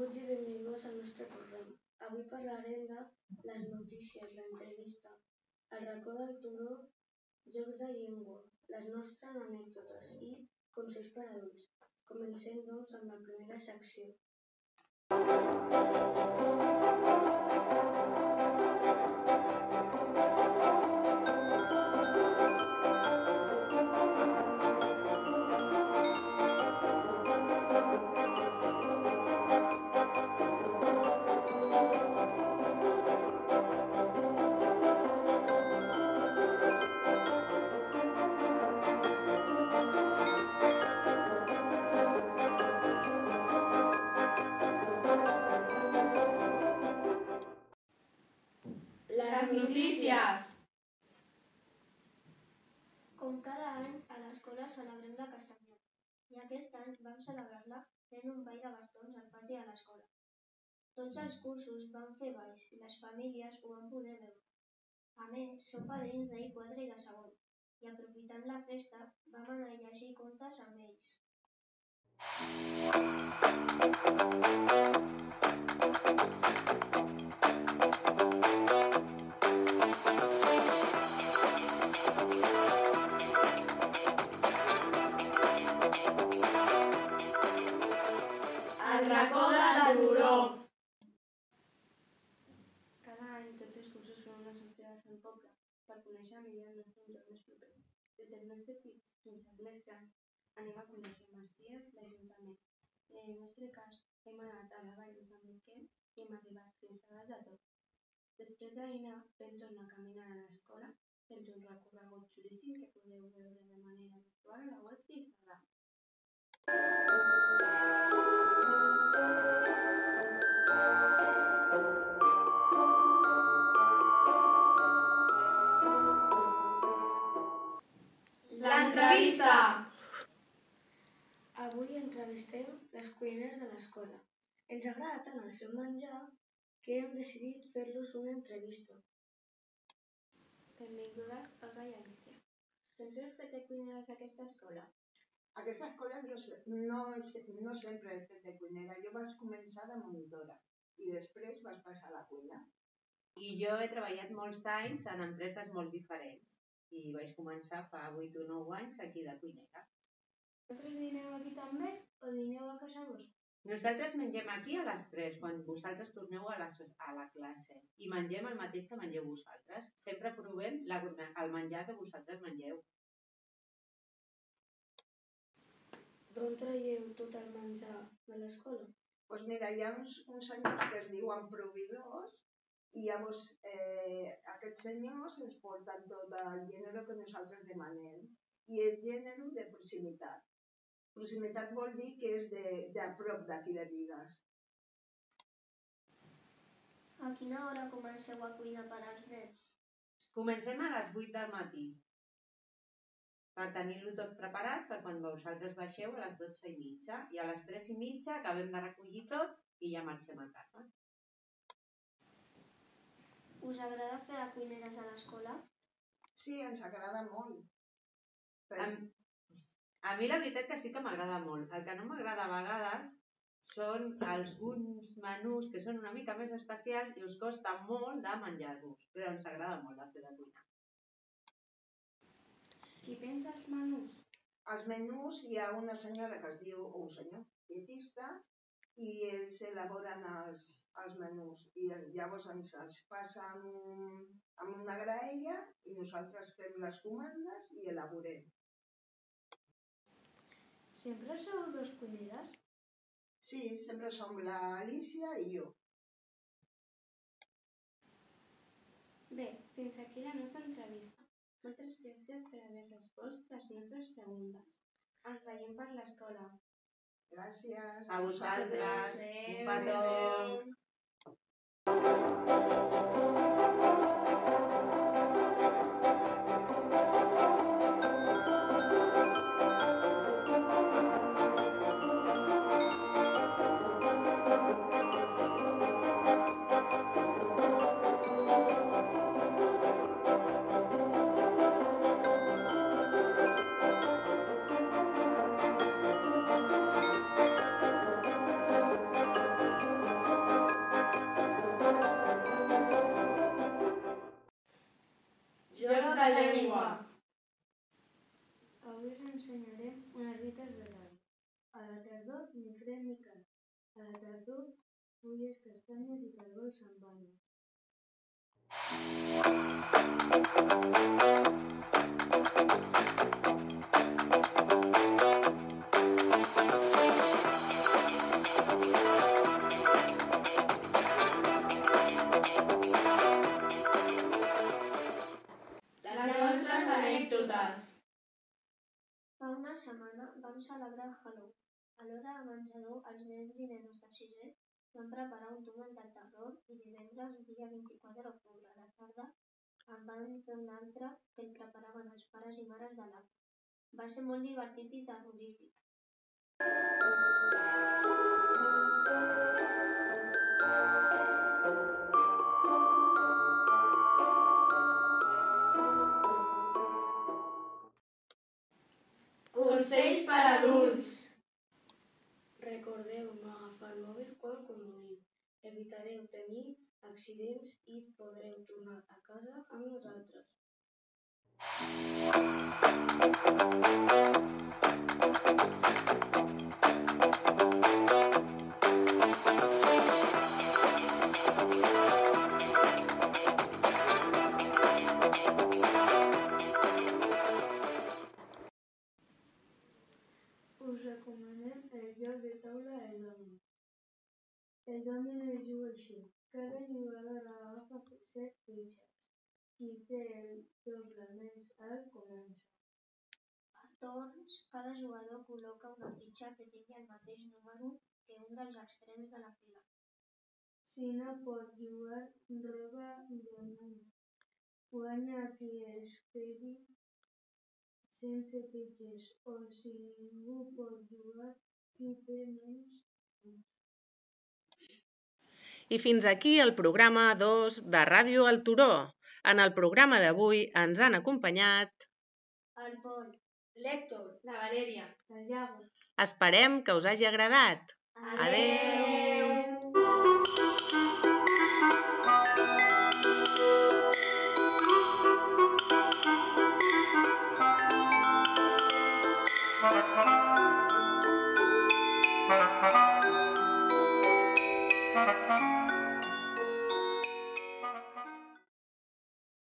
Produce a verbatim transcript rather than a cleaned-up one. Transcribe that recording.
Benvinguts i benvinguts al nostre programa. Avui parlarem de les notícies, l'entrevista, el racó del turó, jocs de llengua, les nostres anècdotes i consells per a adults. Comencem, doncs, amb la primera secció. Les notícies. Com cada any, a l'escola celebrem la castanyada i aquest any vam celebrar-la fent un ball de bastons al pati de l'escola. Tots els cursos van fer balls i les famílies ho van poder veure. A més, som padrins d'I quatre i de segon i aprofitant la festa vam anar a llegir contes amb ells. El racó del turó. Cada any tots els cursos fem una sortida al poble per conèixer millor el nostre entorn més proper. Des dels més petits fins als més grans anem a conèixer masies i l'Ajuntament. En el nostre cas hem anat a la vall de Sant Miquel i hem arribat fins a dalt de tot. Després de dinar vam tornar caminant a l'escola fent un recorregut xulíssim que podeu veure de manera virtual a la web d'Instagram. L'entrevista. Avui entrevistem les cuineres de l'escola. Ens agrada tant el seu menjar que hem decidit fer-los una entrevista. Benvingudes, Olga i Alicia. Sempre heu fet de cuineres a aquesta escola? A aquesta escola jo no, no sempre he fet de cuinera. Jo vaig començar de monitora i després vaig passar a la cuina. I jo he treballat molts anys en empreses molt diferents i vaig començar fa vuit o nou anys aquí de cuinera. Vosaltres dineu aquí també o dineu a casa vostra? Nosaltres mengem aquí a les tres, quan vosaltres torneu a la, a la classe. I mengem el mateix que mengeu vosaltres. Sempre provem la, el menjar que vosaltres mengeu. D'on traieu tot el menjar de l'escola? Doncs mira, hi ha uns, uns senyors que es diuen proveïdors i llavors eh, aquests senyors ens porten tot el gènere que nosaltres demanem i el gènere de proximitat. Proximitat vol dir que és de, de prop d'aquí de Bigues. A quina hora comenceu a cuinar per als nens? Comencem a les vuit del matí per tenir-lo tot preparat per quan vosaltres baixeu a les dotze i mitja i a les tres i mitja acabem de recollir tot i ja marxem a casa. Us agrada fer de cuineres a l'escola? Sí, ens agrada molt. A, a mi la veritat que sí que m'agrada molt. El que no m'agrada a vegades són alguns menús que són una mica més especials i us costa molt de menjar-los, però ens agrada molt de fer de cuina. Qui pensa els menús? Els menús hi ha una senyora que es diu, o un senyor, dietista, i ells elaboren els, els menús. I llavors ens els passen un, amb una graella i nosaltres fem les comandes i elaborem. Sempre sou dos cuineres? Sí, sempre som l'Alicia i jo. Bé, fins aquí la nostra entrevista. Moltes gràcies per haver respost les nostres preguntes. Ens veiem per l'escola. Gràcies. A vosaltres. Adéu. Un petó. la llengua. Avui us ensenyarem unes dites de l'any. A la tardor, ni fred ni calor. A la tardor, fulles castanyes i caragols amb banyes. Les nostres anècdotes. Fa una setmana vam celebrar Halloween. A l'hora de menjador, els nens i nenes de sisè van preparar un túnel de terror i divendres, dia vint-i-quatre d'octubre, a la tarda, en van fer un altre que el preparaven els pares i mares de l'A P A. Va ser molt divertit i terrorífic. Consells per a adults. Recordeu no agafar el mòbil quan conduïu. Evitareu tenir accidents i podreu tornar a casa amb nosaltres. Us recomanem el joc de taula El Domino. El domino es juga així. Cada jugador agafa set fitxes. Qui té el doble més alt comença. A torns, cada jugador col·loca una fitxa que tingui el mateix número que un dels extrems de la fila. Si no pot jugar, roba domino. Guanya qui es quedi sense fitxes, o si ningú pot jugar, qui té menys punts. I fins aquí el programa dos de Ràdio El Turó. En el programa d'avui ens han acompanyat... El Pol. L'Hèctor, la Valèria. El Iago. Esperem que us hagi agradat. Adeu. Adeu.